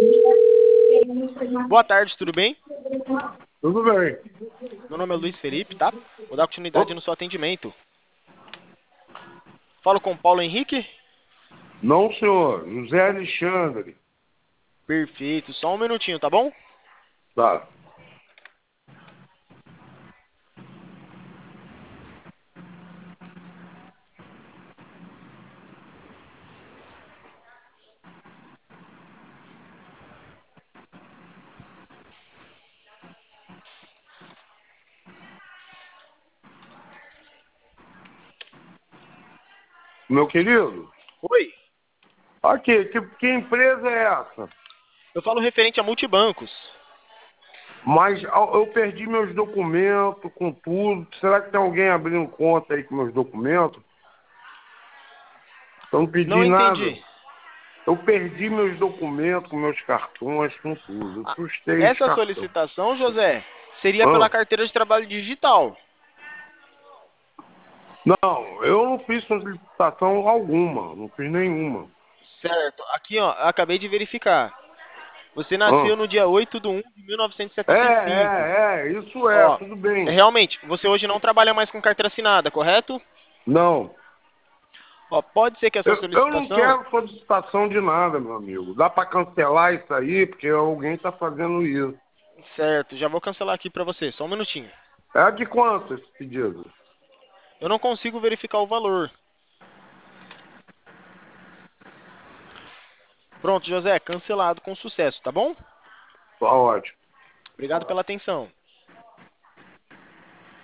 Boa tarde, tudo bem? Tudo bem. Meu nome é Luiz Felipe, tá? Vou dar continuidade Ô, no seu atendimento. Falo com o Paulo Henrique? não, senhor. José Alexandre. Perfeito, só um minutinho, tá bom? Tá. Meu querido, Oi, aqui, que empresa é essa? eu falo referente a multibancos. Mas eu perdi meus documentos com tudo. Será que tem alguém abrindo conta aí com meus documentos? Eu não Não pedi nada. entendi. Eu perdi meus documentos com meus cartões, com tudo. Eu Ah, sustei os essa cartões. solicitação, José, seria pela Ah, carteira de trabalho digital. não, eu não fiz solicitação alguma. Não fiz nenhuma. Certo, aqui ó, acabei de verificar. Você Ah, nasceu no dia 8 de 1 de mil novecentos e é, setenta e cinco. isso é, Ó, tudo bem. realmente, você hoje não trabalha mais com carteira assinada, correto? Não. Ó, pode ser que a sua Eu não solicitação. quero solicitação de nada, meu amigo. Dá para cancelar isso aí, porque alguém está fazendo isso. Certo, já vou cancelar aqui pra você, só um minutinho. É de quanto esse pedido? Eu não consigo verificar o valor. Pronto, José, cancelado com sucesso, tá bom? Tá ótimo. Obrigado pela atenção.